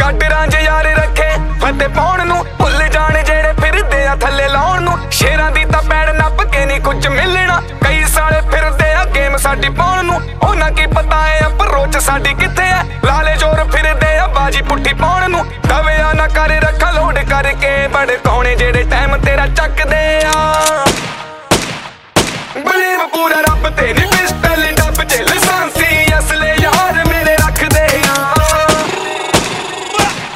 ਕੱਟ ਰਾਂਝ ਯਾਰ ਰੱਖੇ ਫਤੇ ਪਾਉਣ ਨੂੰ, ਭੁੱਲ ਜਾਣ ਜਿਹੜੇ ਫਿਰਦੇ ਆ ਥੱਲੇ ਲਾਉਣ ਨੂੰ। ਸ਼ੇਰਾਂ ਦੀ ਤਾਂ ਪੈੜ ਨੱਪ ਕੇ ਨਹੀਂ ਕੁਝ ਮਿਲਣਾ, ਕਈ ਸਾਲੇ ਫਿਰਦੇ ਆ ਗੇਮ ਸਾਡੀ ਪਾਉਣ ਨੂੰ। ਉਹਨਾਂ ਕੀ ਪਤਾ ਏ ਅਪਰੋਚ ਸਾਡੀ ਕਿੱਥੇ ਐ, ਲਾਲੇ ਜੋਰ ਫਿਰਦੇ ਆ ਬਾਜੀ ਪੁੱਠੀ ਪਾਉਣ ਨੂੰ। ਦਵਿਆ ਨਾ ਕਰ ਰੱਖਾ ਲੋਡ ਕਰਕੇ ਭੜਕਾਉਣੇ ਜਿਹੜੇ ਟਾਈਮ ਤੇਰਾ ਚੱਕਦੇ ਆ। ਬਲੀਵ ਪੂਰਾ ਰੱਬ ਤੇ ਨਹੀਂ